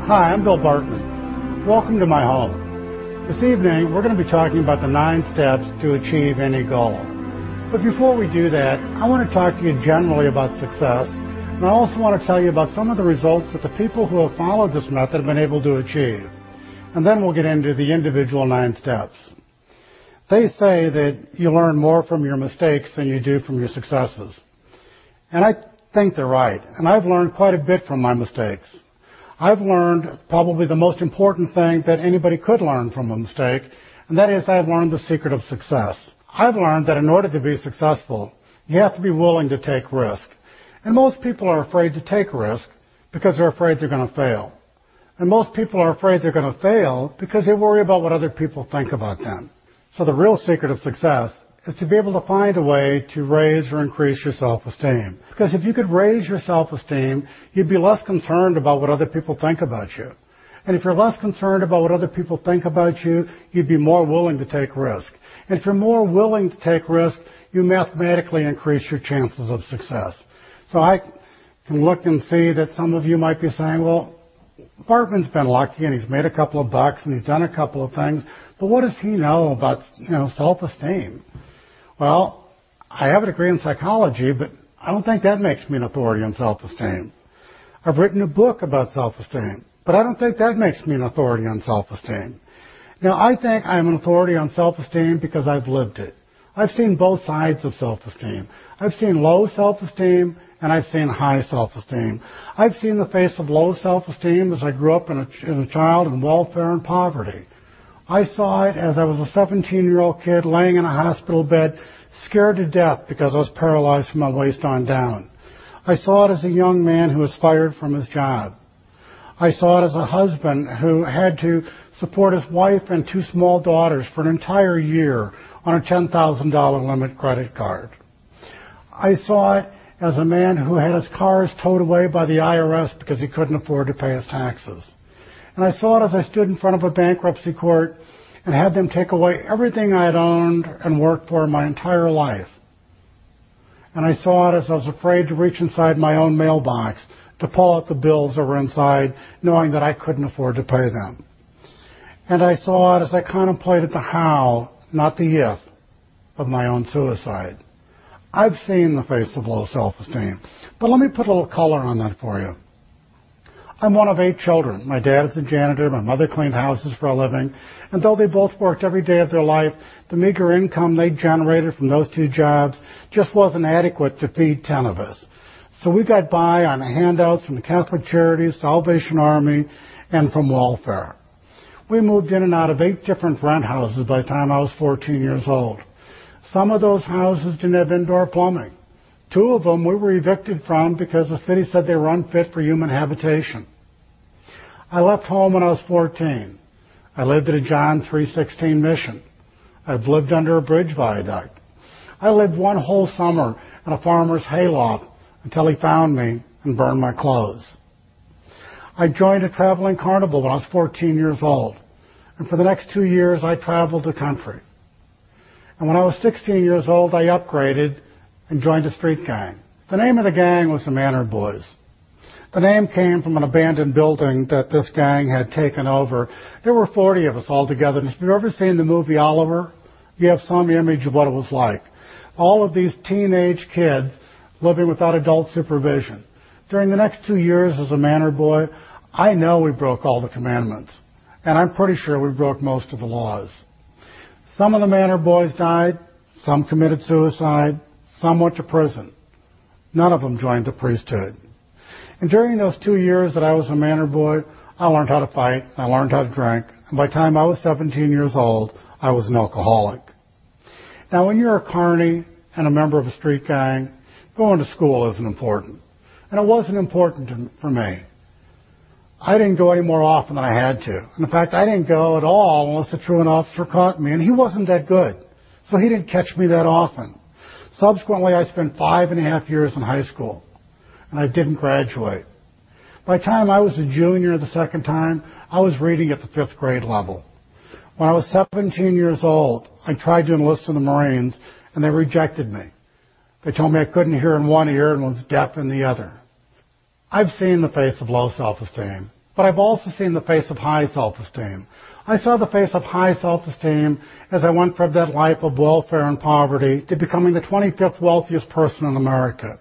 Hi, I'm Bill Bartman. Welcome to my home. This evening, we're going to be talking about the 9 steps to achieve any goal. But before we do that, I want to talk to you generally about success, and I also want to tell you about some of the results that the people who have followed this method have been able to achieve. And then we'll get into the individual 9 steps. They say that you learn more from your mistakes than you do from your successes. And I think they're right, and I've learned quite a bit from my mistakes. I've learned probably the most important thing that anybody could learn from a mistake, and that is I've learned the secret of success. I've learned that in order to be successful, you have to be willing to take risk. And most people are afraid to take risk because they're afraid they're going to fail. And most people are afraid they're going to fail because they worry about what other people think about them. So the real secret of success is to be able to find a way to raise or increase your self-esteem. Because if you could raise your self-esteem, you'd be less concerned about what other people think about you. And if you're less concerned about what other people think about you, you'd be more willing to take risk. And if you're more willing to take risk, you mathematically increase your chances of success. So I can look and see that some of you might be saying, well, Bartman's been lucky and he's made a couple of bucks and he's done a couple of things, but what does he know about, self-esteem? Well, I have a degree in psychology, but I don't think that makes me an authority on self-esteem. I've written a book about self-esteem, but I don't think that makes me an authority on self-esteem. Now, I think I'm an authority on self-esteem because I've lived it. I've seen both sides of self-esteem. I've seen low self-esteem and I've seen high self-esteem. I've seen the face of low self-esteem as I grew up as a child in welfare and poverty. I saw it as I was a 17-year-old kid laying in a hospital bed, scared to death because I was paralyzed from my waist on down. I saw it as a young man who was fired from his job. I saw it as a husband who had to support his wife and 2 small daughters for an entire year on a $10,000 limit credit card. I saw it as a man who had his cars towed away by the IRS because he couldn't afford to pay his taxes. And I saw it as I stood in front of a bankruptcy court and had them take away everything I had owned and worked for my entire life. And I saw it as I was afraid to reach inside my own mailbox to pull out the bills that were inside, knowing that I couldn't afford to pay them. And I saw it as I contemplated the how, not the if, of my own suicide. I've seen the face of low self-esteem. But let me put a little color on that for you. I'm one of 8 children. My dad is a janitor. My mother cleaned houses for a living. And though they both worked every day of their life, the meager income they generated from those 2 jobs just wasn't adequate to feed 10 of us. So we got by on handouts from the Catholic Charities, Salvation Army, and from welfare. We moved in and out of 8 different rent houses by the time I was 14 years old. Some of those houses didn't have indoor plumbing. 2 of them we were evicted from because the city said they were unfit for human habitation. I left home when I was 14. I lived at a John 3:16 mission. I've lived under a bridge viaduct. I lived one whole summer in a farmer's hayloft until he found me and burned my clothes. I joined a traveling carnival when I was 14 years old. And for the next 2 years, I traveled the country. And when I was 16 years old, I upgraded and joined a street gang. The name of the gang was the Manor Boys. The name came from an abandoned building that this gang had taken over. There were 40 of us all together. And if you've ever seen the movie Oliver, you have some image of what it was like. All of these teenage kids living without adult supervision. During the next 2 years as a Manor Boy, I know we broke all the commandments. And I'm pretty sure we broke most of the laws. Some of the Manor Boys died. Some committed suicide. Some went to prison. None of them joined the priesthood. And during those 2 years that I was a Manor Boy, I learned how to fight. I learned how to drink. And by the time I was 17 years old, I was an alcoholic. Now, when you're a carny and a member of a street gang, going to school isn't important. And it wasn't important for me. I didn't go any more often than I had to. And in fact, I didn't go at all unless the truant officer caught me. And he wasn't that good. So he didn't catch me that often. Subsequently, I spent 5.5 years in high school. And I didn't graduate. By the time I was a junior the second time, I was reading at the 5th grade level. When I was 17 years old, I tried to enlist in the Marines, and they rejected me. They told me I couldn't hear in one ear and was deaf in the other. I've seen the face of low self-esteem, But I've also seen the face of high self-esteem. I saw the face of high self-esteem as I went from that life of welfare and poverty to becoming the 25th wealthiest person in America.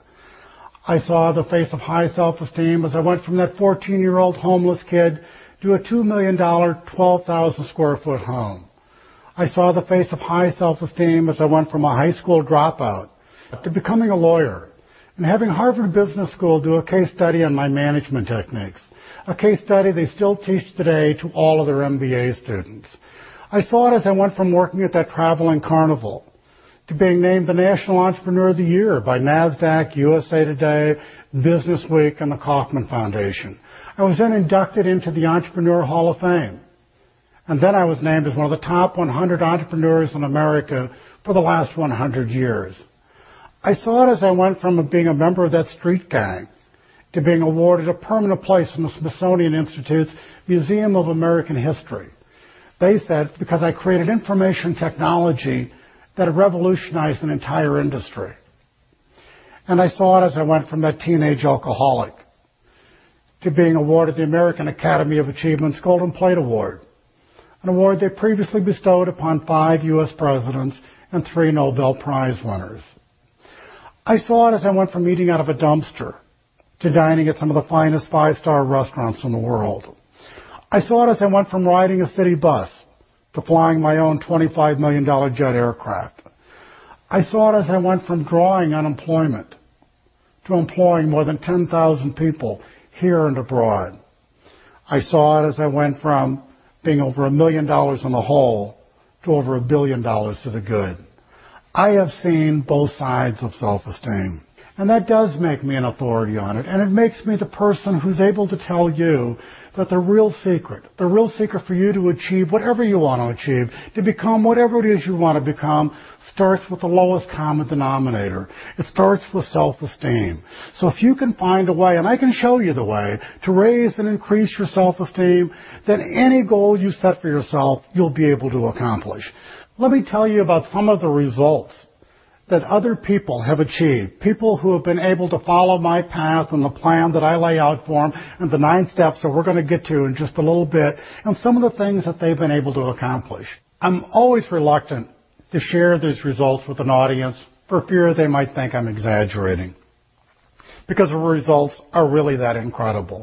I saw the face of high self-esteem as I went from that 14-year-old homeless kid to a $2 million, 12,000 square foot home. I saw the face of high self-esteem as I went from a high school dropout to becoming a lawyer and having Harvard Business School do a case study on my management techniques, a case study they still teach today to all of their MBA students. I saw it as I went from working at that traveling carnival to being named the National Entrepreneur of the Year by NASDAQ, USA Today, Business Week, and the Kauffman Foundation. I was then inducted into the Entrepreneur Hall of Fame. And then I was named as one of the top 100 entrepreneurs in America for the last 100 years. I saw it as I went from being a member of that street gang to being awarded a permanent place in the Smithsonian Institute's Museum of American History. They said because I created information technology that had revolutionized an entire industry. And I saw it as I went from that teenage alcoholic to being awarded the American Academy of Achievement's Golden Plate Award, an award they previously bestowed upon 5 U.S. presidents and 3 Nobel Prize winners. I saw it as I went from eating out of a dumpster to dining at some of the finest 5-star restaurants in the world. I saw it as I went from riding a city bus to flying my own $25 million jet aircraft. I saw it as I went from drawing unemployment to employing more than 10,000 people here and abroad. I saw it as I went from being over $1 million in the hole to over $1 billion to the good. I have seen both sides of self-esteem. And that does make me an authority on it. And it makes me the person who's able to tell you that the real secret for you to achieve whatever you want to achieve, to become whatever it is you want to become, starts with the lowest common denominator. It starts with self-esteem. So if you can find a way, and I can show you the way, to raise and increase your self-esteem, then any goal you set for yourself, you'll be able to accomplish. Let me tell you about some of the results that other people have achieved, people who have been able to follow my path and the plan that I lay out for them and the 9 steps that we're going to get to in just a little bit, and some of the things that they've been able to accomplish. I'm always reluctant to share these results with an audience for fear they might think I'm exaggerating, because the results are really that incredible.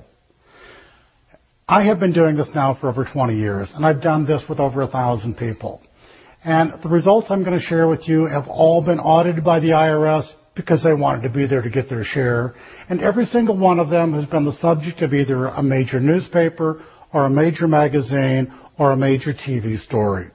I have been doing this now for over 20 years, and I've done this with over 1,000 people. And the results I'm going to share with you have all been audited by the IRS because they wanted to be there to get their share. And every single one of them has been the subject of either a major newspaper or a major magazine or a major TV story.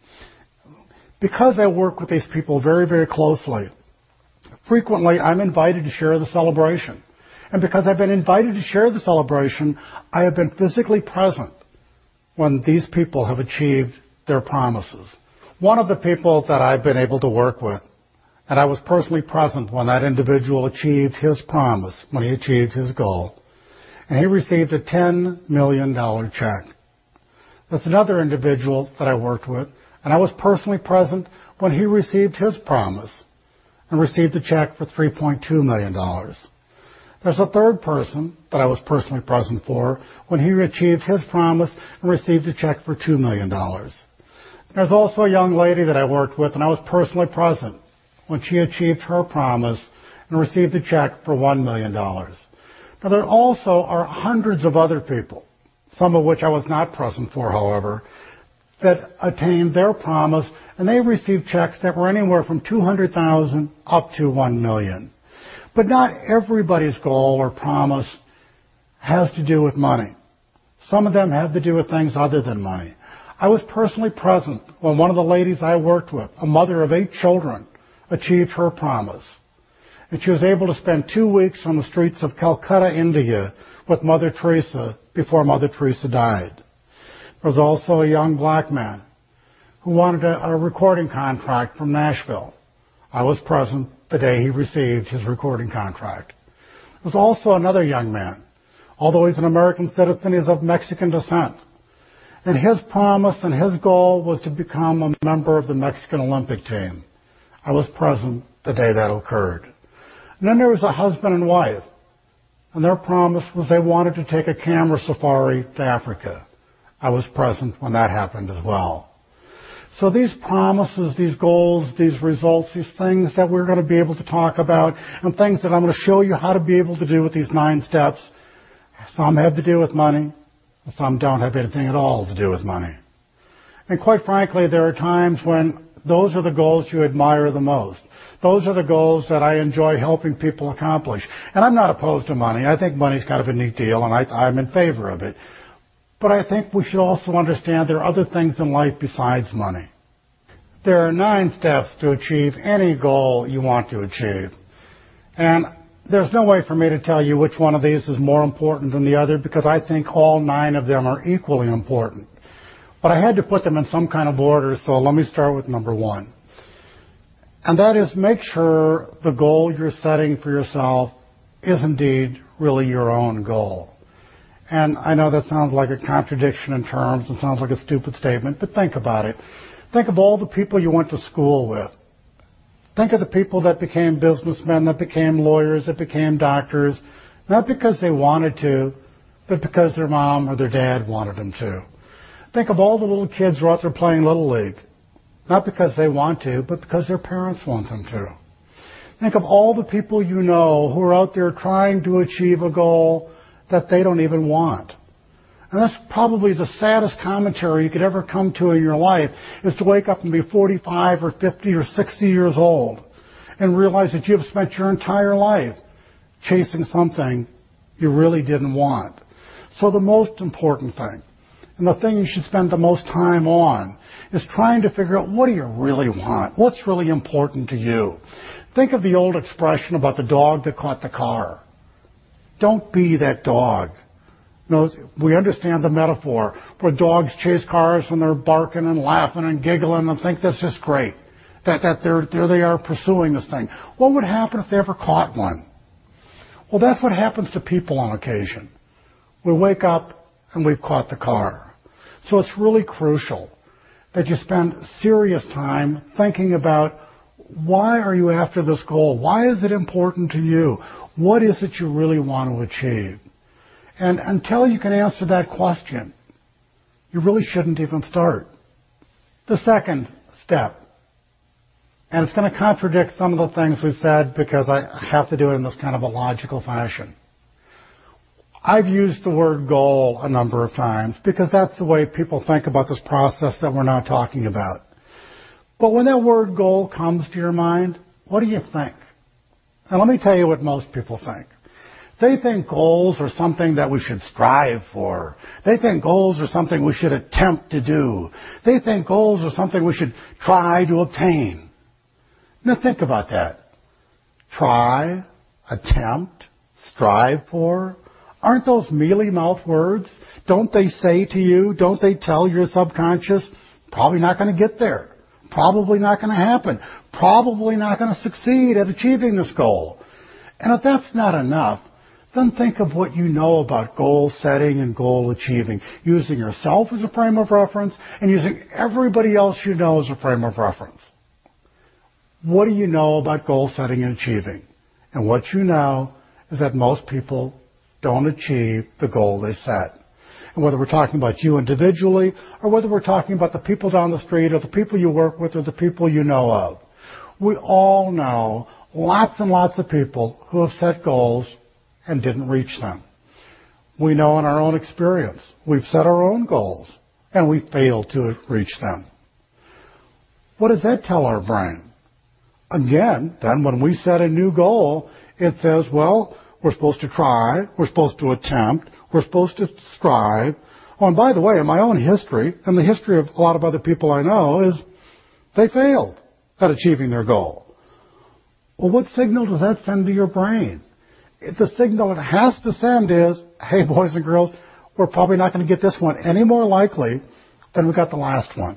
Because I work with these people very, very closely, frequently I'm invited to share the celebration. And because I've been invited to share the celebration, I have been physically present when these people have achieved their promises. One of the people that I've been able to work with, and I was personally present when that individual achieved his promise, when he achieved his goal, and he received a $10 million check. That's another individual that I worked with, and I was personally present when he received his promise and received a check for $3.2 million. There's a third person that I was personally present for when he achieved his promise and received a check for $2 million. There's also a young lady that I worked with, and I was personally present when she achieved her promise and received a check for $1 million. Now, there also are hundreds of other people, some of which I was not present for, however, that attained their promise, and they received checks that were anywhere from $200,000 up to $1 million. But not everybody's goal or promise has to do with money. Some of them have to do with things other than money. I was personally present when one of the ladies I worked with, a mother of 8 children, achieved her promise. And she was able to spend 2 weeks on the streets of Calcutta, India, with Mother Teresa before Mother Teresa died. There was also a young black man who wanted a recording contract from Nashville. I was present the day he received his recording contract. There was also another young man. Although he's an American citizen, he's of Mexican descent. And his promise and his goal was to become a member of the Mexican Olympic team. I was present the day that occurred. And then there was a husband and wife And their promise was they wanted to take a camera safari to Africa. I was present when that happened as well. So these promises, these goals, these results, these things that we're going to be able to talk about, and things that I'm going to show you how to be able to do with these 9 steps, some have to do with money, and some don't have anything at all to do with money. And quite frankly, there are times when those are the goals you admire the most. Those are the goals that I enjoy helping people accomplish. And I'm not opposed to money. I think money's kind of a neat deal, and I'm in favor of it. But I think we should also understand there are other things in life besides money. There are 9 steps to achieve any goal you want to achieve. And there's no way for me to tell you which one of these is more important than the other, because I think all 9 of them are equally important. But I had to put them in some kind of order, so let me start with number 1. And that is, make sure the goal you're setting for yourself is indeed really your own goal. And I know that sounds like a contradiction in terms and sounds like a stupid statement, but think about it. Think of all the people you went to school with. Think of the people that became businessmen, that became lawyers, that became doctors, not because they wanted to, but because their mom or their dad wanted them to. Think of all the little kids who are out there playing Little League, not because they want to, but because their parents want them to. Think of all the people you know who are out there trying to achieve a goal that they don't even want. And that's probably the saddest commentary you could ever come to in your life, is to wake up and be 45 or 50 or 60 years old and realize that you have spent your entire life chasing something you really didn't want. So the most important thing, and the thing you should spend the most time on, is trying to figure out, what do you really want? What's really important to you? Think of the old expression about the dog that caught the car. Don't be that dog. You know, we understand the metaphor where dogs chase cars when they're barking and laughing and giggling and think that's just great, that there they are pursuing this thing. What would happen if they ever caught one? Well, that's what happens to people on occasion. We wake up and we've caught the car. So it's really crucial that you spend serious time thinking about, why are you after this goal? Why is it important to you? What is it you really want to achieve? And until you can answer that question, you really shouldn't even start. The second step, and it's going to contradict some of the things we've said because I have to do it in this kind of a logical fashion. I've used the word goal a number of times because that's the way people think about this process that we're now talking about. But when that word goal comes to your mind, what do you think? And let me tell you what most people think. They think goals are something that we should strive for. They think goals are something we should attempt to do. They think goals are something we should try to obtain. Now think about that. Try, attempt, strive for. Aren't those mealy-mouthed words? Don't they say to you, don't they tell your subconscious, probably not going to get there. Probably not going to happen. Probably not going to succeed at achieving this goal. And if that's not enough, then think of what you know about goal setting and goal achieving, using yourself as a frame of reference and using everybody else you know as a frame of reference. What do you know about goal setting and achieving? And what you know is that most people don't achieve the goal they set. And whether we're talking about you individually or whether we're talking about the people down the street or the people you work with or the people you know of, we all know lots and lots of people who have set goals and didn't reach them. We know in our own experience, we've set our own goals and we failed to reach them. What does that tell our brain? Again, then when we set a new goal, it says, well, we're supposed to try, we're supposed to attempt, we're supposed to strive. Oh, and by the way, in my own history, and the history of a lot of other people I know, is they failed at achieving their goal. Well, what signal does that send to your brain? The signal it has to send is, hey, boys and girls, we're probably not going to get this one any more likely than we got the last one.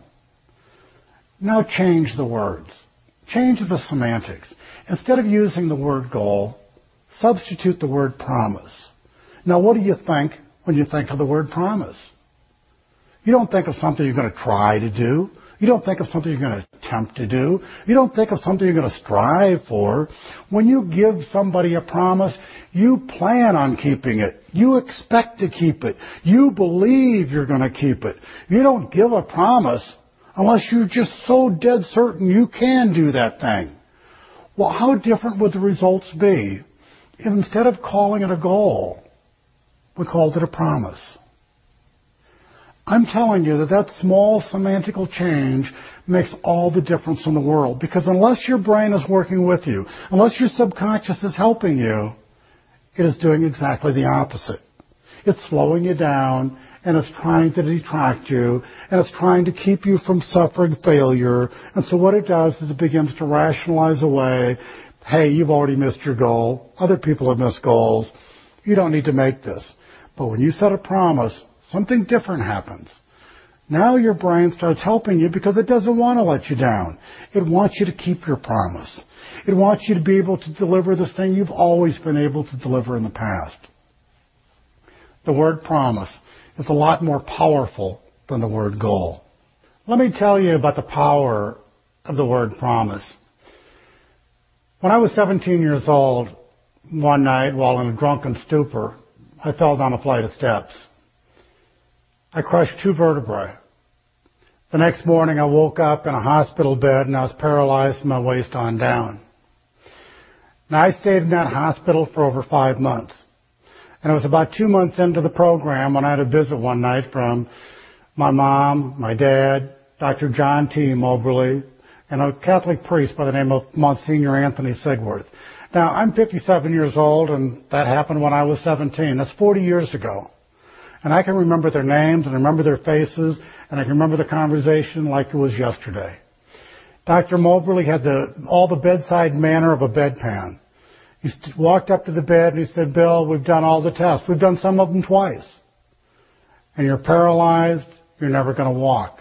Now change the words. Change the semantics. Instead of using the word goal, substitute the word promise. Now, what do you think when you think of the word promise? You don't think of something you're going to try to do. You don't think of something you're going to attempt to do. You don't think of something you're going to strive for. When you give somebody a promise, you plan on keeping it. You expect to keep it. You believe you're going to keep it. You don't give a promise unless you're just so dead certain you can do that thing. Well, how different would the results be if instead of calling it a goal, we called it a promise? I'm telling you that small semantical change makes all the difference in the world. Because unless your brain is working with you, unless your subconscious is helping you, it is doing exactly the opposite. It's slowing you down, and it's trying to detract you, and it's trying to keep you from suffering failure. And so what it does is it begins to rationalize away, hey, you've already missed your goal. Other people have missed goals. You don't need to make this. But when you set a promise, something different happens. Now your brain starts helping you because it doesn't want to let you down. It wants you to keep your promise. It wants you to be able to deliver this thing you've always been able to deliver in the past. The word promise is a lot more powerful than the word goal. Let me tell you about the power of the word promise. When I was 17 years old, one night while in a drunken stupor, I fell down a flight of steps. I crushed 2 vertebrae. The next morning I woke up in a hospital bed and I was paralyzed from my waist on down. Now I stayed in that hospital for over 5 months. And it was about 2 months into the program when I had a visit one night from my mom, my dad, Dr. John T. Moberly, and a Catholic priest by the name of Monsignor Anthony Sigworth. Now, I'm 57 years old, and that happened when I was 17. That's 40 years ago. And I can remember their names and remember their faces, and I can remember the conversation like it was yesterday. Dr. Moberly had all the bedside manner of a bedpan. He walked up to the bed and he said, Bill, we've done all the tests. We've done some of them twice. And you're paralyzed. You're never going to walk.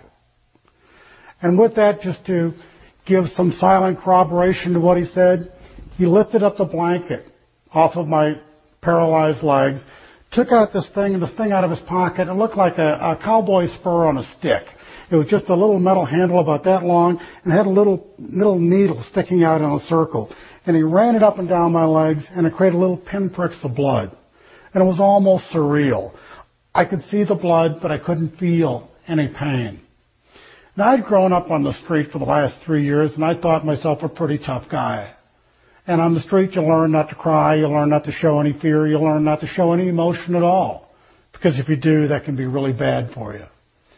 And with that, just to give some silent corroboration to what he said, he lifted up the blanket off of my paralyzed legs, took out this thing out of his pocket. It looked like a cowboy spur on a stick. It was just a little metal handle about that long and had a little needle sticking out in a circle. And he ran it up and down my legs, and it created little pinpricks of blood. And it was almost surreal. I could see the blood, but I couldn't feel any pain. Now, I'd grown up on the street for the last 3 years, and I thought myself a pretty tough guy. And on the street, you learn not to cry, you learn not to show any fear, you learn not to show any emotion at all. Because if you do, that can be really bad for you.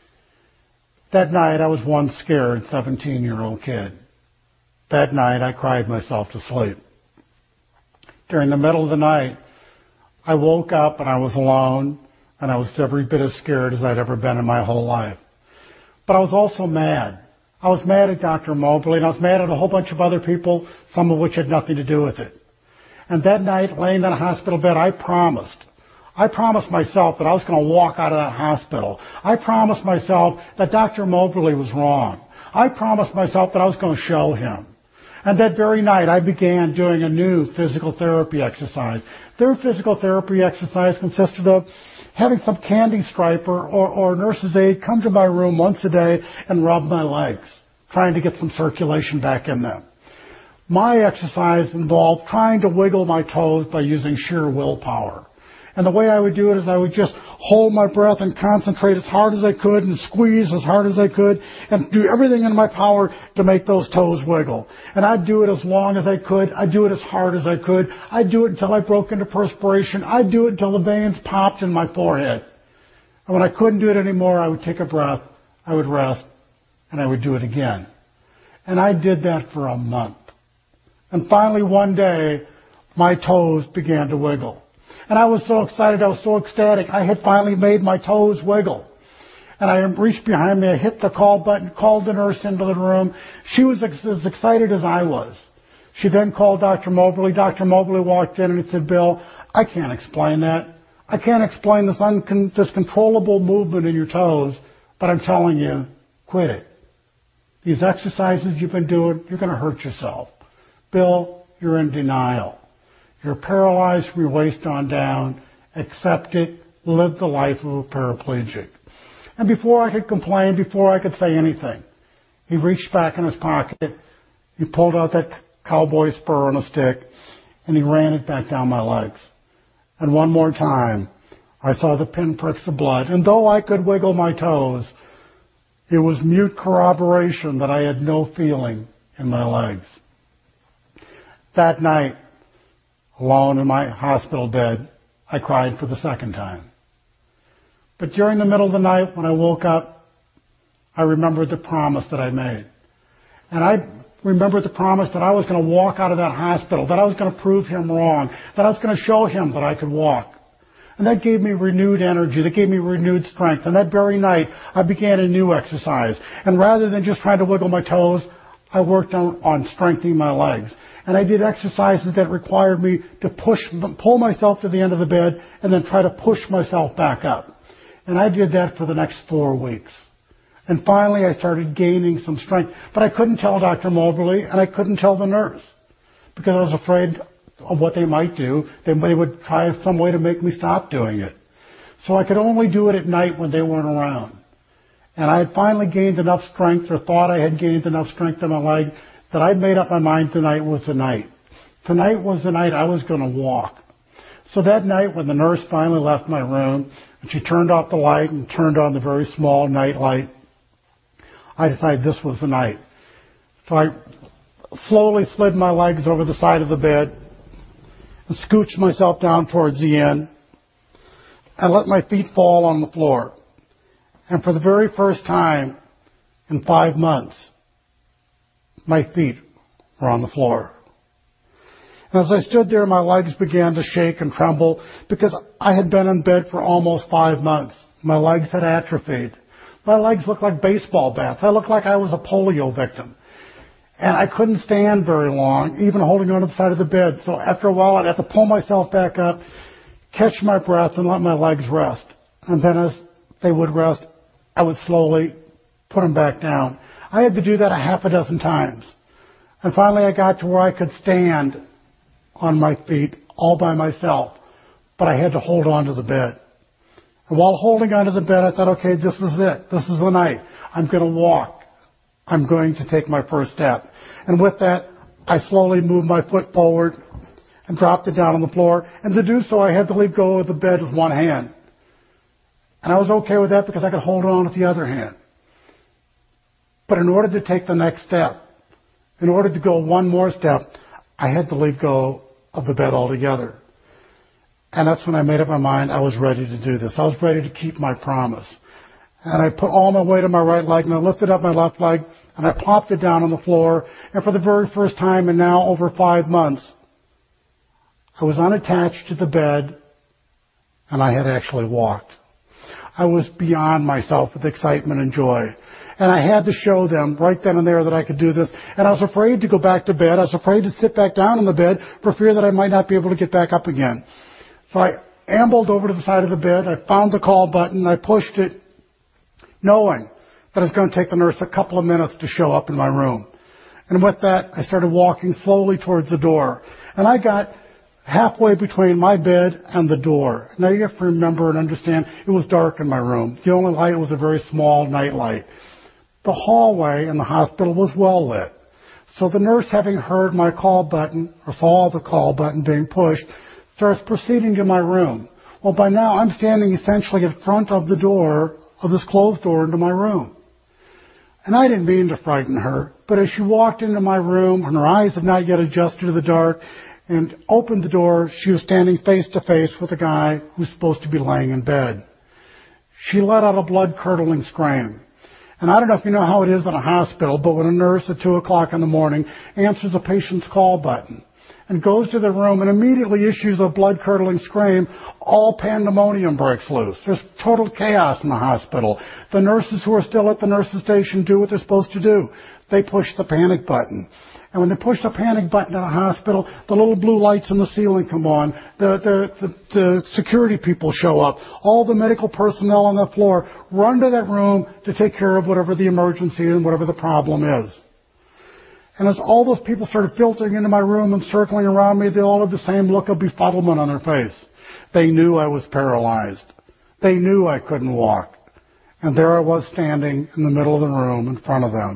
That night, I was one scared 17-year-old kid. That night, I cried myself to sleep. During the middle of the night, I woke up and I was alone, and I was every bit as scared as I'd ever been in my whole life. But I was also mad. I was mad at Dr. Moberly, and I was mad at a whole bunch of other people, some of which had nothing to do with it. And that night, laying in a hospital bed, I promised myself that I was going to walk out of that hospital. I promised myself that Dr. Moberly was wrong. I promised myself that I was going to show him. And that very night, I began doing a new physical therapy exercise. Their physical therapy exercise consisted of having some candy striper or nurse's aide come to my room once a day and rub my legs, trying to get some circulation back in them. My exercise involved trying to wiggle my toes by using sheer willpower. And the way I would do it is I would just hold my breath and concentrate as hard as I could and squeeze as hard as I could and do everything in my power to make those toes wiggle. And I'd do it as long as I could. I'd do it as hard as I could. I'd do it until I broke into perspiration. I'd do it until the veins popped in my forehead. And when I couldn't do it anymore, I would take a breath, I would rest, and I would do it again. And I did that for a month. And finally one day, my toes began to wiggle. And I was so excited, I was so ecstatic. I had finally made my toes wiggle. And I reached behind me, I hit the call button, called the nurse into the room. She was as excited as I was. She then called Dr. Moberly. Dr. Moberly walked in and he said, Bill, I can't explain that. I can't explain this controllable movement in your toes, but I'm telling you, quit it. These exercises you've been doing, you're going to hurt yourself. Bill, you're in denial. You're paralyzed from your waist on down. Accept it. Live the life of a paraplegic. And before I could complain, before I could say anything, He reached back in his pocket, he pulled out that cowboy spur on a stick, and he ran it back down my legs. And one more time, I saw the pinpricks of blood, and though I could wiggle my toes, it was mute corroboration that I had no feeling in my legs. That night, alone in my hospital bed, I cried for the second time. But during the middle of the night, when I woke up, I remembered the promise that I made. And I remembered the promise that I was going to walk out of that hospital, that I was going to prove him wrong, that I was going to show him that I could walk. And that gave me renewed energy, that gave me renewed strength. And that very night, I began a new exercise. And rather than just trying to wiggle my toes, I worked on strengthening my legs. And I did exercises that required me to pull myself to the end of the bed and then try to push myself back up. And I did that for the next 4 weeks. And finally I started gaining some strength. But I couldn't tell Dr. Moberly and I couldn't tell the nurse because I was afraid of what they might do. They would try some way to make me stop doing it. So I could only do it at night when they weren't around. And I had finally gained enough strength, or thought I had gained enough strength in my leg, that I made up my mind tonight was the night. Tonight was the night I was going to walk. So that night when the nurse finally left my room, and she turned off the light and turned on the very small night light, I decided this was the night. So I slowly slid my legs over the side of the bed and scooched myself down towards the end and let my feet fall on the floor. And for the very first time in 5 months, my feet were on the floor. And as I stood there, my legs began to shake and tremble because I had been in bed for almost 5 months. My legs had atrophied. My legs looked like baseball bats. I looked like I was a polio victim. And I couldn't stand very long, even holding onto the side of the bed. So after a while, I'd have to pull myself back up, catch my breath, and let my legs rest. And then as they would rest, I would slowly put them back down. I had to do that 6 times. And finally I got to where I could stand on my feet all by myself. But I had to hold on to the bed. And while holding onto the bed, I thought, okay, this is it. This is the night. I'm going to walk. I'm going to take my first step. And with that, I slowly moved my foot forward and dropped it down on the floor. And to do so, I had to leave go of the bed with one hand. And I was okay with that because I could hold on with the other hand. But in order to take the next step, in order to go one more step, I had to leave go of the bed altogether. And that's when I made up my mind I was ready to do this. I was ready to keep my promise. And I put all my weight on my right leg, and I lifted up my left leg, and I plopped it down on the floor. And for the very first time in now over 5 months, I was unattached to the bed, and I had actually walked. I was beyond myself with excitement and joy. And I had to show them right then and there that I could do this. And I was afraid to go back to bed. I was afraid to sit back down on the bed for fear that I might not be able to get back up again. So I ambled over to the side of the bed. I found the call button. And I pushed it, knowing that it was going to take the nurse a couple of minutes to show up in my room. And with that, I started walking slowly towards the door. And I got halfway between my bed and the door. Now you have to remember and understand, it was dark in my room. The only light was a very small night light. The hallway in the hospital was well lit. So the nurse, having heard my call button, or saw the call button being pushed, starts proceeding to my room. Well, by now I'm standing essentially in front of the door, of this closed door into my room. And I didn't mean to frighten her, but as she walked into my room, and her eyes had not yet adjusted to the dark, and opened the door, she was standing face to face with a guy who's supposed to be laying in bed. She let out a blood-curdling scream. And I don't know if you know how it is in a hospital, but when a nurse at 2 o'clock in the morning answers a patient's call button and goes to the room and immediately issues a blood-curdling scream, all pandemonium breaks loose. There's total chaos in the hospital. The nurses who are still at the nurse's station do what they're supposed to do. They push the panic button. And when they push the panic button in a hospital, the little blue lights in the ceiling come on. The security people show up. All the medical personnel on the floor run to that room to take care of whatever the emergency and whatever the problem is. And as all those people started filtering into my room and circling around me, they all had the same look of befuddlement on their face. They knew I was paralyzed. They knew I couldn't walk. And there I was standing in the middle of the room in front of them.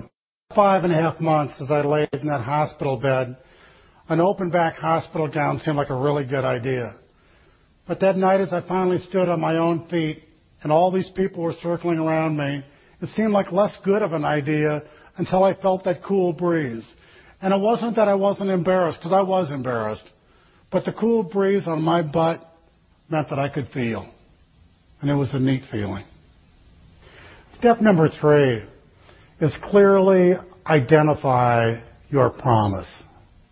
5.5 months as I laid in that hospital bed, an open back hospital gown seemed like a really good idea. But that night as I finally stood on my own feet and all these people were circling around me, it seemed like less good of an idea until I felt that cool breeze. And it wasn't that I wasn't embarrassed, because I was embarrassed, but the cool breeze on my butt meant that I could feel. And it was a neat feeling. Step number 3 is clearly identify your promise.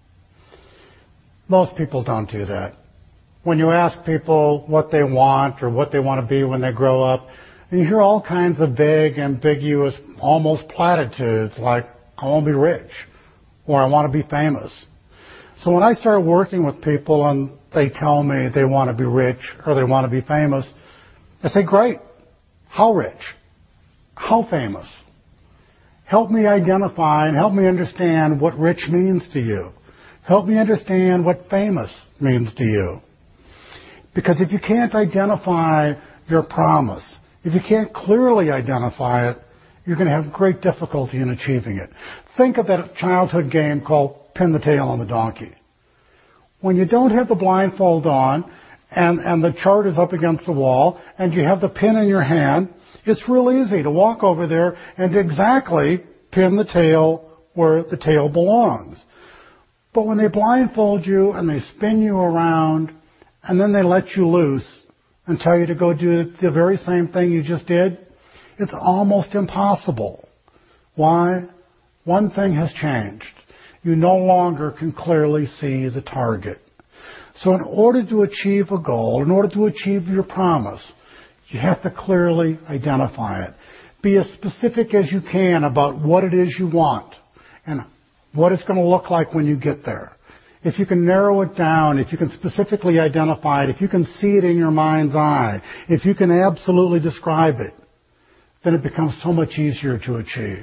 Most people don't do that. When you ask people what they want or what they want to be when they grow up, you hear all kinds of vague, ambiguous, almost platitudes like, I want to be rich, or I want to be famous. So when I start working with people and they tell me they want to be rich or they want to be famous, I say, great. How rich? How famous? Help me identify and help me understand what rich means to you. Help me understand what famous means to you. Because if you can't identify your promise, if you can't clearly identify it, you're going to have great difficulty in achieving it. Think of that childhood game called Pin the Tail on the Donkey. When you don't have the blindfold on and the chart is up against the wall and you have the pin in your hand, it's real easy to walk over there and exactly pin the tail where the tail belongs. But when they blindfold you and they spin you around and then they let you loose and tell you to go do the very same thing you just did, it's almost impossible. Why? One thing has changed. You no longer can clearly see the target. So in order to achieve a goal, in order to achieve your promise, you have to clearly identify it. Be as specific as you can about what it is you want and what it's going to look like when you get there. If you can narrow it down, if you can specifically identify it, if you can see it in your mind's eye, if you can absolutely describe it, then it becomes so much easier to achieve.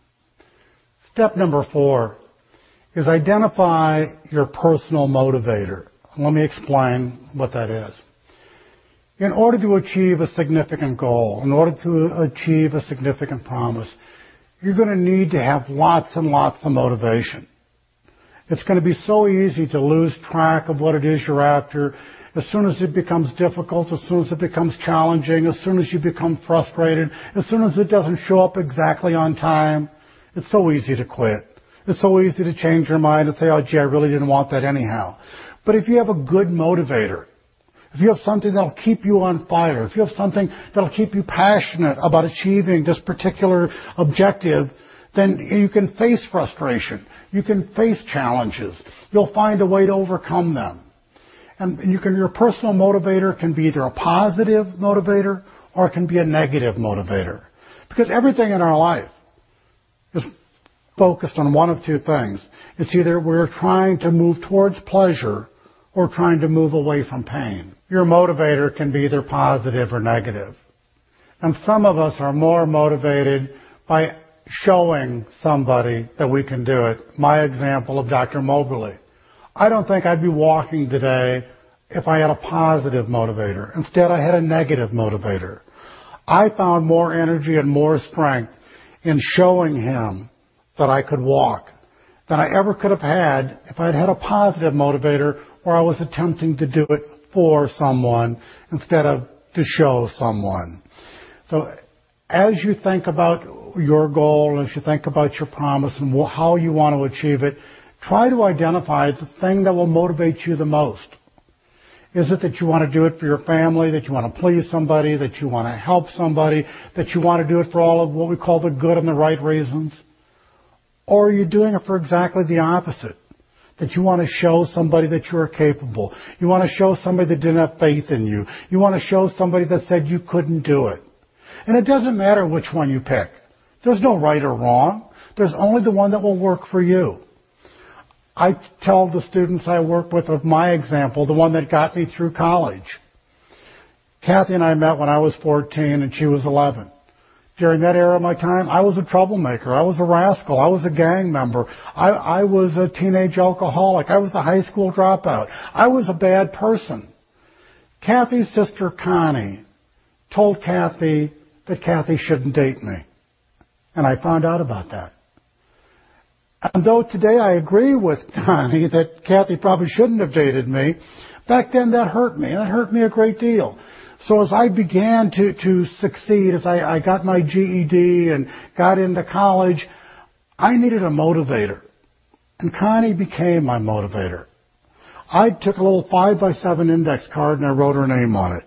Step number 4 is identify your personal motivator. Let me explain what that is. In order to achieve a significant goal, in order to achieve a significant promise, you're going to need to have lots and lots of motivation. It's going to be so easy to lose track of what it is you're after. As soon as it becomes difficult, as soon as it becomes challenging, as soon as you become frustrated, as soon as it doesn't show up exactly on time, it's so easy to quit. It's so easy to change your mind and say, oh, gee, I really didn't want that anyhow. But if you have a good motivator, if you have something that'll keep you on fire, if you have something that'll keep you passionate about achieving this particular objective, then you can face frustration. You can face challenges. You'll find a way to overcome them. And your personal motivator can be either a positive motivator or it can be a negative motivator. Because everything in our life is focused on one of two things. It's either we're trying to move towards pleasure or trying to move away from pain. Your motivator can be either positive or negative. And some of us are more motivated by showing somebody that we can do it. My example of Dr. Moberly. I don't think I'd be walking today if I had a positive motivator. Instead, I had a negative motivator. I found more energy and more strength in showing him that I could walk than I ever could have had if I'd had a positive motivator where I was attempting to do it for someone instead of to show someone. So as you think about your goal, as you think about your promise and how you want to achieve it, try to identify the thing that will motivate you the most. Is it that you want to do it for your family, that you want to please somebody, that you want to help somebody, that you want to do it for all of what we call the good and the right reasons? Or are you doing it for exactly the opposite? That you want to show somebody that you are capable. You want to show somebody that didn't have faith in you. You want to show somebody that said you couldn't do it. And it doesn't matter which one you pick. There's no right or wrong. There's only the one that will work for you. I tell the students I work with of my example, the one that got me through college. Kathy and I met when I was 14 and she was 11. During that era of my time, I was a troublemaker. I was a rascal. I was a gang member. I was a teenage alcoholic. I was a high school dropout. I was a bad person. Kathy's sister, Connie, told Kathy that Kathy shouldn't date me. And I found out about that. And though today I agree with Connie that Kathy probably shouldn't have dated me, back then that hurt me, and that hurt me a great deal. So as I began to succeed, as I got my GED and got into college, I needed a motivator. And Connie became my motivator. I took a little 5x7 index card and I wrote her name on it.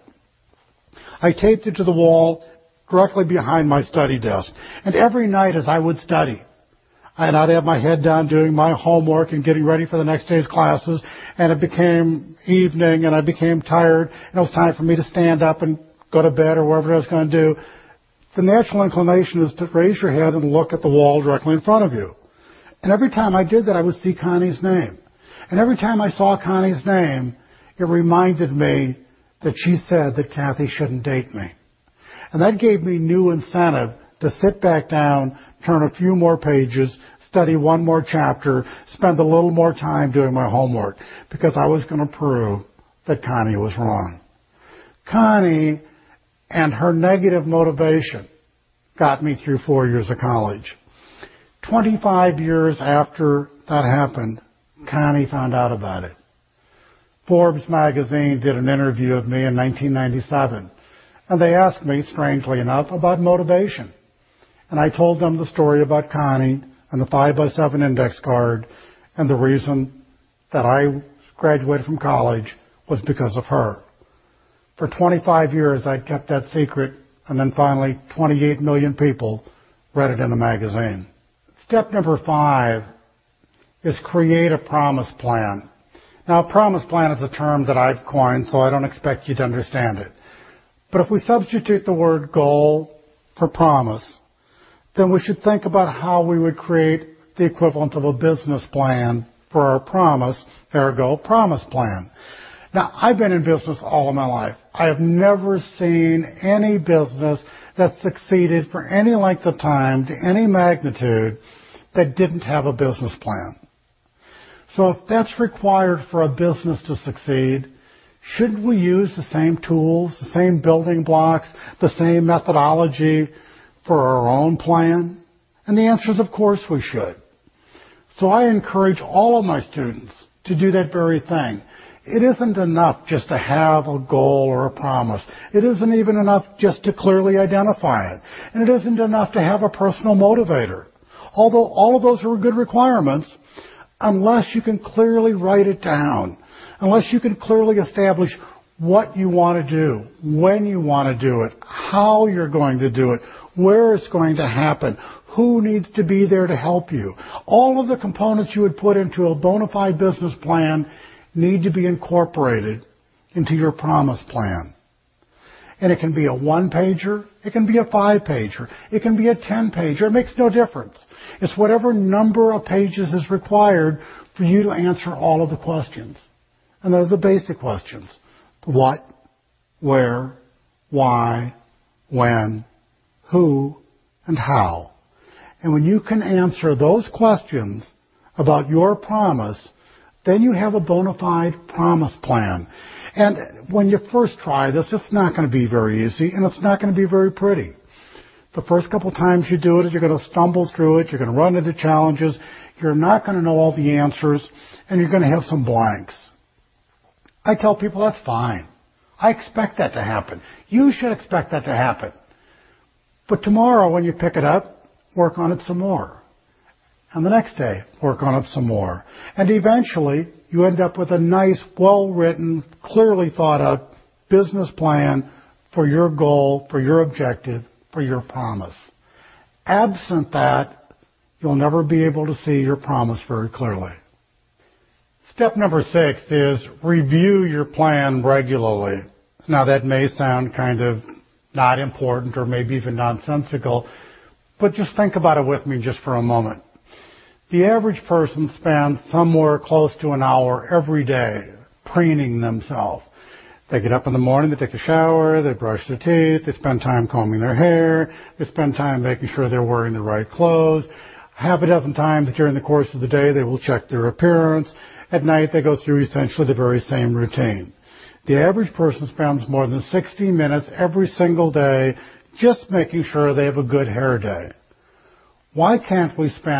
I taped it to the wall directly behind my study desk. And every night as I would study, I'd have my head down doing my homework and getting ready for the next day's classes, and it became evening and I became tired and it was time for me to stand up and go to bed or whatever I was going to do. The natural inclination is to raise your head and look at the wall directly in front of you. And every time I did that, I would see Connie's name. And every time I saw Connie's name, it reminded me that she said that Kathy shouldn't date me. And that gave me new incentive to sit back down, turn a few more pages, study one more chapter, spend a little more time doing my homework, because I was going to prove that Connie was wrong. Connie and her negative motivation got me through 4 years of college. 25 years after that happened, Connie found out about it. Forbes magazine did an interview of me in 1997, and they asked me, strangely enough, about motivation. And I told them the story about Connie and the 5x7 index card, and the reason that I graduated from college was because of her. For 25 years, I'd kept that secret, and then finally 28 million people read it in a magazine. Step number 5 is create a promise plan. Now, a promise plan is a term that I've coined, so I don't expect you to understand it. But if we substitute the word goal for promise, then we should think about how we would create the equivalent of a business plan for our promise, ergo, promise plan. Now, I've been in business all of my life. I have never seen any business that succeeded for any length of time to any magnitude that didn't have a business plan. So if that's required for a business to succeed, shouldn't we use the same tools, the same building blocks, the same methodology for our own plan? And the answer is, of course, we should. So I encourage all of my students to do that very thing. It isn't enough just to have a goal or a promise. It isn't even enough just to clearly identify it. And it isn't enough to have a personal motivator. Although all of those are good requirements, unless you can clearly write it down, unless you can clearly establish what you want to do, when you want to do it, how you're going to do it, where it's going to happen, who needs to be there to help you. All of the components you would put into a bona fide business plan need to be incorporated into your promise plan. And it can be a 1-pager, it can be a 5-pager, it can be a 10-pager. It makes no difference. It's whatever number of pages is required for you to answer all of the questions. And those are the basic questions. What, where, why, when, who, and how. And when you can answer those questions about your promise, then you have a bona fide promise plan. And when you first try this, it's not going to be very easy, and it's not going to be very pretty. The first couple times you do it, you're going to stumble through it, you're going to run into challenges, you're not going to know all the answers, and you're going to have some blanks. I tell people that's fine. I expect that to happen. You should expect that to happen. But tomorrow when you pick it up, work on it some more. And the next day, work on it some more. And eventually, you end up with a nice, well-written, clearly thought-out business plan for your goal, for your objective, for your promise. Absent that, you'll never be able to see your promise very clearly. Step number 6 is review your plan regularly. Now, that may sound kind of not important or maybe even nonsensical, but just think about it with me just for a moment. The average person spends somewhere close to an hour every day preening themselves. They get up in the morning, they take a shower, they brush their teeth, they spend time combing their hair, they spend time making sure they're wearing the right clothes. Half a dozen times during the course of the day, they will check their appearance. At night, they go through essentially the very same routine. The average person spends more than 60 minutes every single day just making sure they have a good hair day. Why can't we spend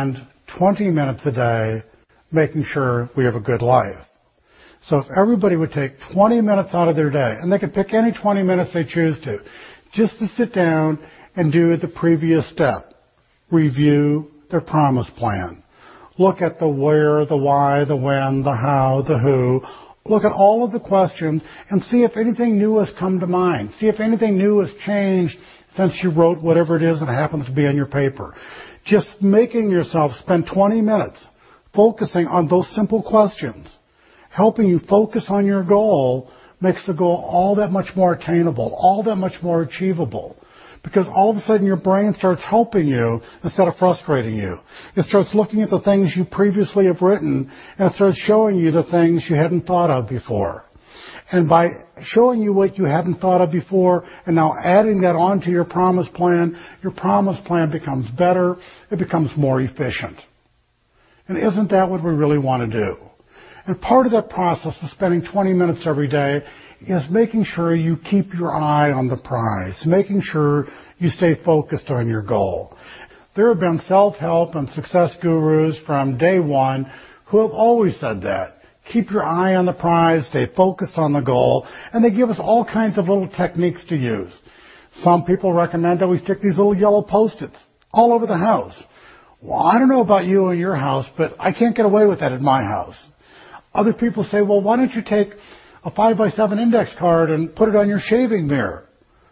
20 minutes a day making sure we have a good life. So if everybody would take 20 minutes out of their day, and they could pick any 20 minutes they choose to, just to sit down and do the previous step, review their promise plan, look at the where, the why, the when, the how, the who, look at all of the questions and see if anything new has come to mind. See if anything new has changed since you wrote whatever it is that happens to be on your paper. Just making yourself spend 20 minutes focusing on those simple questions, helping you focus on your goal, makes the goal all that much more attainable, all that much more achievable. Because all of a sudden your brain starts helping you instead of frustrating you. It starts looking at the things you previously have written, and it starts showing you the things you hadn't thought of before. And by showing you what you hadn't thought of before and now adding that onto your promise plan becomes better, it becomes more efficient. And isn't that what we really want to do? And part of that process of spending 20 minutes every day is making sure you keep your eye on the prize, making sure you stay focused on your goal. There have been self-help and success gurus from day one who have always said that. Keep your eye on the prize, stay focused on the goal, and they give us all kinds of little techniques to use. Some people recommend that we stick these little yellow Post-its all over the house. Well, I don't know about you and your house, but I can't get away with that at my house. Other people say, well, why don't you take a 5x7 index card and put it on your shaving mirror?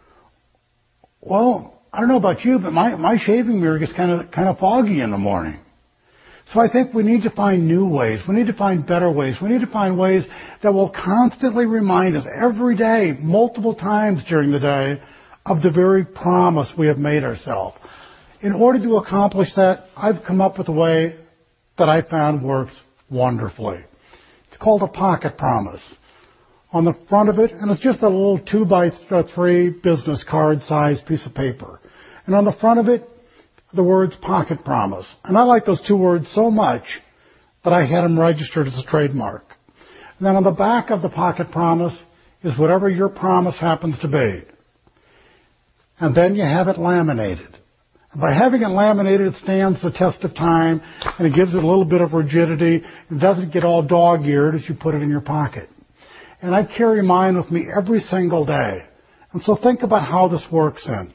Well, I don't know about you, but my shaving mirror gets kind of foggy in the morning. So I think we need to find new ways. We need to find better ways. We need to find ways that will constantly remind us every day, multiple times during the day, of the very promise we have made ourselves. In order to accomplish that, I've come up with a way that I found works wonderfully. It's called a pocket promise. On the front of it, and it's just a little 2x3 business card sized piece of paper. And on the front of it, the words pocket promise. And I like those two words so much that I had them registered as a trademark. And then on the back of the pocket promise is whatever your promise happens to be. And then you have it laminated. And by having it laminated, it stands the test of time, and it gives it a little bit of rigidity. It doesn't get all dog-eared as you put it in your pocket. And I carry mine with me every single day. And so think about how this works in.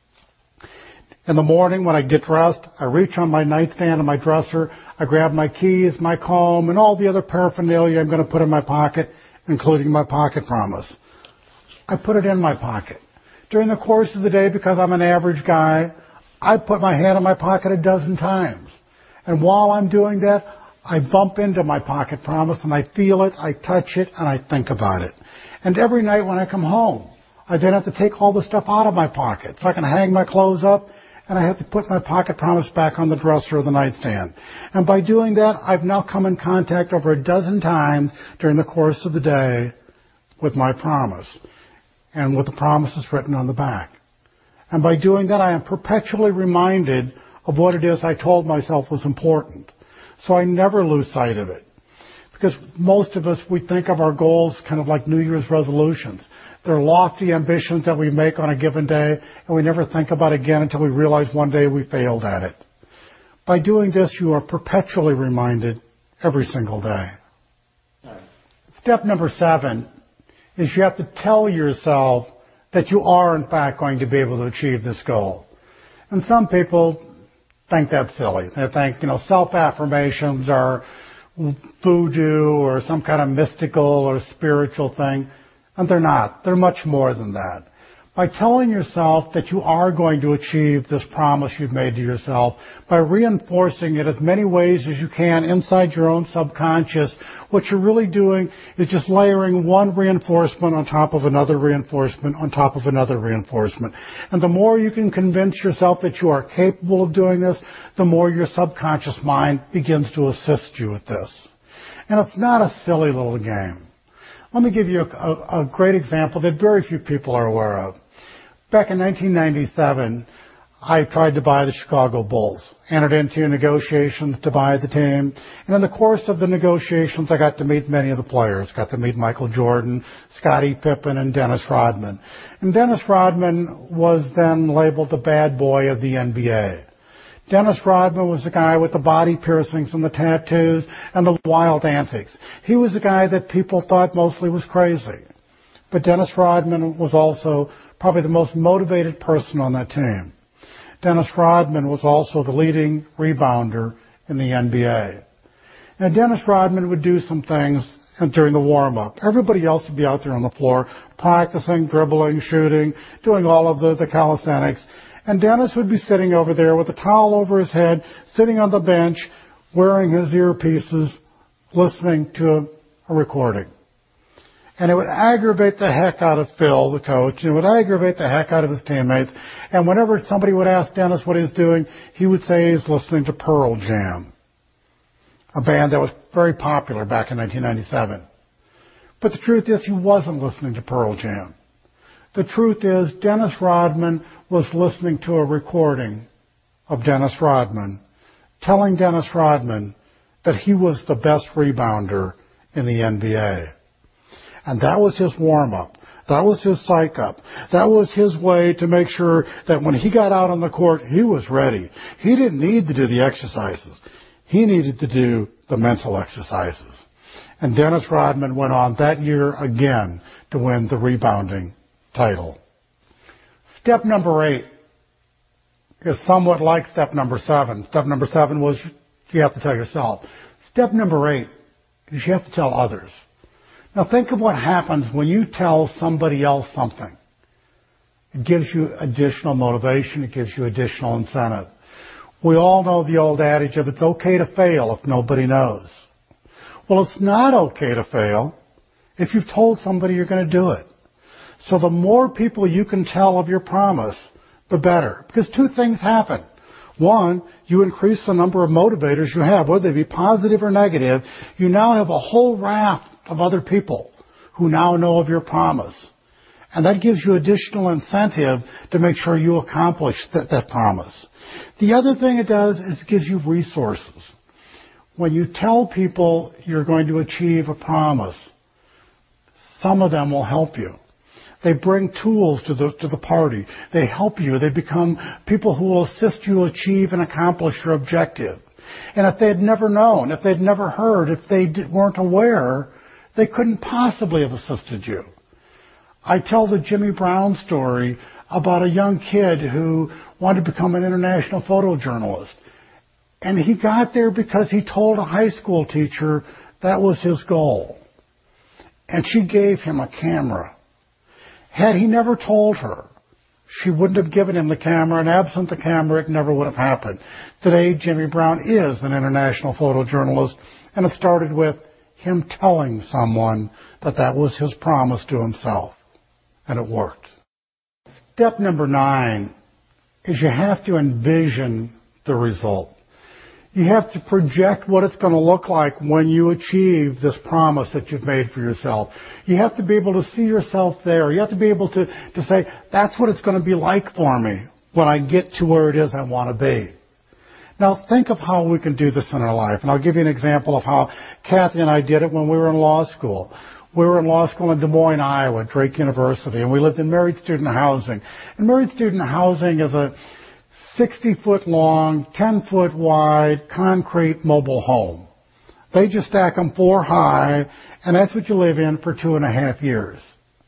In the morning when I get dressed, I reach on my nightstand in my dresser, I grab my keys, my comb, and all the other paraphernalia I'm going to put in my pocket, including my pocket promise. I put it in my pocket. During the course of the day, because I'm an average guy, I put my hand in my pocket a dozen times. And while I'm doing that, I bump into my pocket promise and I feel it, I touch it, and I think about it. And every night when I come home, I then have to take all the stuff out of my pocket so I can hang my clothes up, and I have to put my pocket promise back on the dresser or the nightstand. And by doing that, I've now come in contact over a dozen times during the course of the day with my promise and with the promises written on the back. And by doing that, I am perpetually reminded of what it is I told myself was important. So I never lose sight of it. Because most of us, we think of our goals kind of like New Year's resolutions. They're lofty ambitions that we make on a given day, and we never think about it again until we realize one day we failed at it. By doing this, you are perpetually reminded every single day. Step number 7 is you have to tell yourself that you are, in fact, going to be able to achieve this goal. And some people think that's silly. They think, self-affirmations are voodoo or some kind of mystical or spiritual thing. And they're not. They're much more than that. By telling yourself that you are going to achieve this promise you've made to yourself, by reinforcing it as many ways as you can inside your own subconscious, what you're really doing is just layering one reinforcement on top of another reinforcement on top of another reinforcement. And the more you can convince yourself that you are capable of doing this, the more your subconscious mind begins to assist you with this. And it's not a silly little game. Let me give you a great example that very few people are aware of. Back in 1997, I tried to buy the Chicago Bulls, entered into negotiations to buy the team, and in the course of the negotiations, I got to meet many of the players. Got to meet Michael Jordan, Scottie Pippen, and Dennis Rodman. And Dennis Rodman was then labeled the bad boy of the NBA. Dennis Rodman was the guy with the body piercings and the tattoos and the wild antics. He was the guy that people thought mostly was crazy. But Dennis Rodman was also probably the most motivated person on that team. Dennis Rodman was also the leading rebounder in the NBA. Now, Dennis Rodman would do some things during the warm-up. Everybody else would be out there on the floor practicing, dribbling, shooting, doing all of the calisthenics. And Dennis would be sitting over there with a towel over his head, sitting on the bench, wearing his earpieces, listening to a recording. And it would aggravate the heck out of Phil, the coach, and it would aggravate the heck out of his teammates. And whenever somebody would ask Dennis what he's doing, he would say he's listening to Pearl Jam, a band that was very popular back in 1997. But the truth is, he wasn't listening to Pearl Jam. The truth is, Dennis Rodman was listening to a recording of Dennis Rodman, telling Dennis Rodman that he was the best rebounder in the NBA. And that was his warm-up. That was his psych-up. That was his way to make sure that when he got out on the court, he was ready. He didn't need to do the exercises. He needed to do the mental exercises. And Dennis Rodman went on that year again to win the rebounding title. Step number 8 is somewhat like step number 7. Step number 7 was you have to tell yourself. Step number 8 is you have to tell others. Now think of what happens when you tell somebody else something. It gives you additional motivation. It gives you additional incentive. We all know the old adage of it's okay to fail if nobody knows. Well, it's not okay to fail if you've told somebody you're going to do it. So the more people you can tell of your promise, the better. Because two things happen. One, you increase the number of motivators you have, whether they be positive or negative. You now have a whole raft of other people who now know of your promise. And that gives you additional incentive to make sure you accomplish that promise. The other thing it does is it gives you resources. When you tell people you're going to achieve a promise, some of them will help you. They bring tools to the party. They help you. They become people who will assist you achieve and accomplish your objective. And if they had never known, if they'd never heard, if they weren't aware, they couldn't possibly have assisted you. I tell the Jimmy Brown story about a young kid who wanted to become an international photojournalist. And he got there because he told a high school teacher that was his goal. And she gave him a camera. Had he never told her, she wouldn't have given him the camera, and absent the camera, it never would have happened. Today, Jimmy Brown is an international photojournalist, and it started with him telling someone that was his promise to himself. And it worked. Step number 9 is you have to envision the result. You have to project what it's going to look like when you achieve this promise that you've made for yourself. You have to be able to see yourself there. You have to be able to say, that's what it's going to be like for me when I get to where it is I want to be. Now think of how we can do this in our life. And I'll give you an example of how Kathy and I did it when we were in law school. We were in law school in Des Moines, Iowa, at Drake University, and we lived in married student housing. And married student housing is a 60-foot long, 10-foot wide, concrete mobile home. They just stack them 4 high, and that's what you live in for 2.5 years.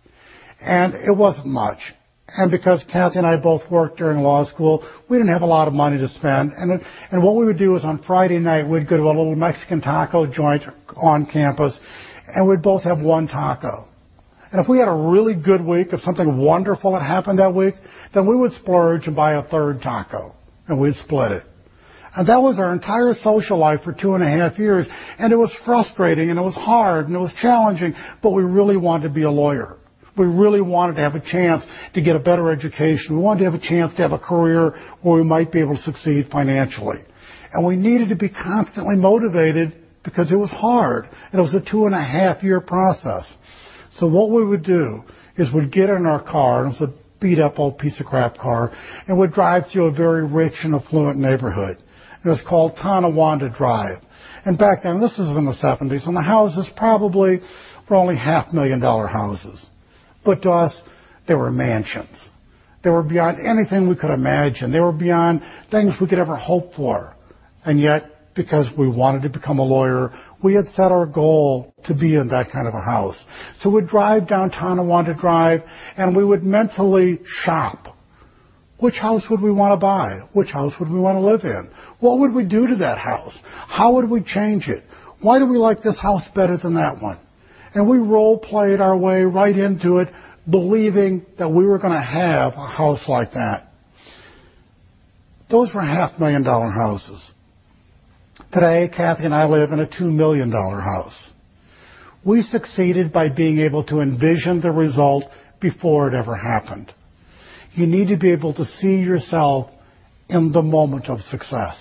And it wasn't much. And because Kathy and I both worked during law school, we didn't have a lot of money to spend. And what we would do is on Friday night, we'd go to a little Mexican taco joint on campus, and we'd both have 1 taco. And if we had a really good week, if something wonderful had happened that week, then we would splurge and buy a 3rd taco, and we'd split it. And that was our entire social life for 2.5 years. And it was frustrating, and it was hard, and it was challenging, but we really wanted to be a lawyer. We really wanted to have a chance to get a better education. We wanted to have a chance to have a career where we might be able to succeed financially. And we needed to be constantly motivated because it was hard. And it was a 2.5-year process. So what we would do is we'd get in our car, and it was a beat-up old piece of crap car, and we'd drive through a very rich and affluent neighborhood. It was called Tonawanda Drive. And back then, this is in the 70s, and the houses probably were only $500,000 houses. But to us, they were mansions. They were beyond anything we could imagine. They were beyond things we could ever hope for. And yet, because we wanted to become a lawyer, we had set our goal to be in that kind of a house. So we'd drive downtown and want to drive, and we would mentally shop. Which house would we want to buy? Which house would we want to live in? What would we do to that house? How would we change it? Why do we like this house better than that one? And we role-played our way right into it, believing that we were going to have a house like that. Those were $500,000 houses. Today, Kathy and I live in a $2 million house. We succeeded by being able to envision the result before it ever happened. You need to be able to see yourself in the moment of success.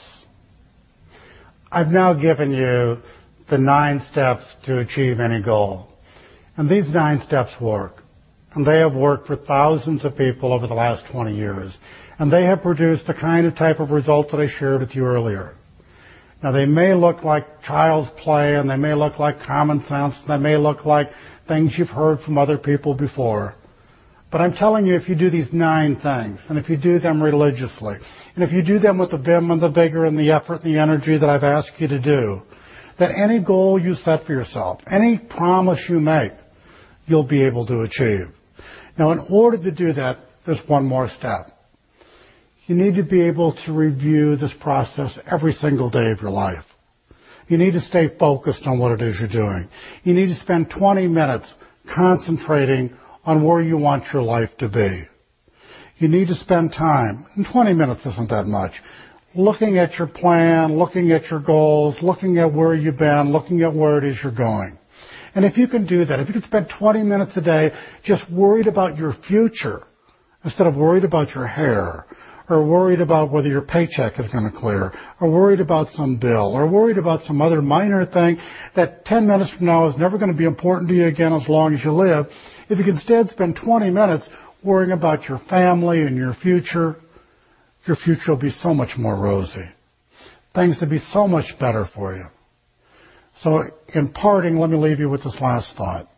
I've now given you the 9 steps to achieve any goal. And these 9 steps work. And they have worked for thousands of people over the last 20 years. And they have produced the kind of type of results that I shared with you earlier. Now, they may look like child's play, and they may look like common sense, and they may look like things you've heard from other people before. But I'm telling you, if you do these 9 things, and if you do them religiously, and if you do them with the vim and the vigor and the effort and the energy that I've asked you to do, that any goal you set for yourself, any promise you make, you'll be able to achieve. Now, in order to do that, there's one more step. You need to be able to review this process every single day of your life. You need to stay focused on what it is you're doing. You need to spend 20 minutes concentrating on where you want your life to be. You need to spend time, and 20 minutes isn't that much, looking at your plan, looking at your goals, looking at where you've been, looking at where it is you're going. And if you can do that, if you can spend 20 minutes a day just worried about your future instead of worried about your hair, or worried about whether your paycheck is going to clear, or worried about some bill, or worried about some other minor thing that 10 minutes from now is never going to be important to you again as long as you live, if you can instead spend 20 minutes worrying about your family and your future will be so much more rosy. Things will be so much better for you. So in parting, let me leave you with this last thought.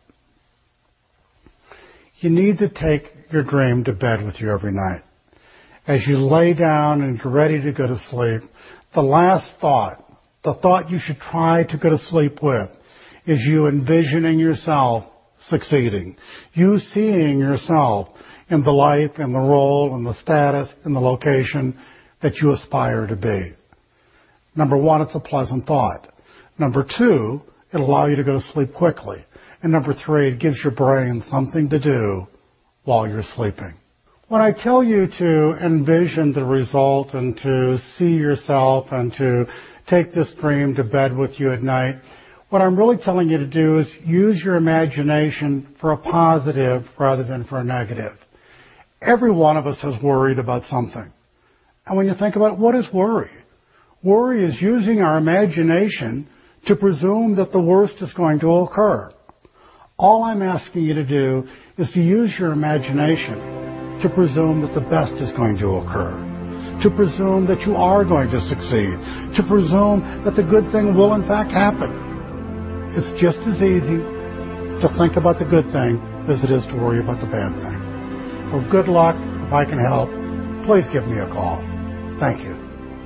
You need to take your dream to bed with you every night. As you lay down and get ready to go to sleep, the last thought, the thought you should try to go to sleep with, is you envisioning yourself succeeding. You seeing yourself in the life and the role and the status and the location that you aspire to be. Number 1, it's a pleasant thought. Number 2, it'll allow you to go to sleep quickly. And number 3, it gives your brain something to do while you're sleeping. When I tell you to envision the result and to see yourself and to take this dream to bed with you at night, what I'm really telling you to do is use your imagination for a positive rather than for a negative. Every one of us has worried about something. And when you think about it, what is worry? Worry is using our imagination to presume that the worst is going to occur. All I'm asking you to do is to use your imagination to presume that the best is going to occur, to presume that you are going to succeed, to presume that the good thing will in fact happen. It's just as easy to think about the good thing as it is to worry about the bad thing. So good luck. If I can help, please give me a call. Thank you.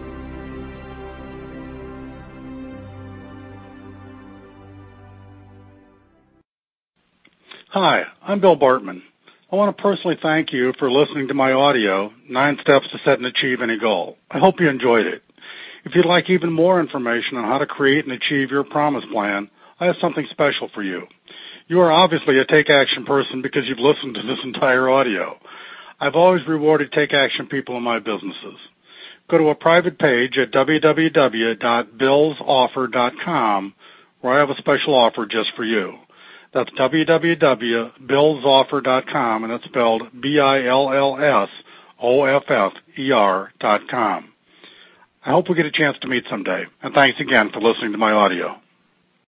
Hi, I'm Bill Bartman. I want to personally thank you for listening to my audio, 9 Steps to Set and Achieve Any Goal. I hope you enjoyed it. If you'd like even more information on how to create and achieve your promise plan, I have something special for you. You are obviously a Take Action person because you've listened to this entire audio. I've always rewarded Take Action people in my businesses. Go to a private page at www.billsoffer.com where I have a special offer just for you. That's www.billsoffer.com, and it's spelled BILLSOFFER.com. I hope we get a chance to meet someday, and thanks again for listening to my audio.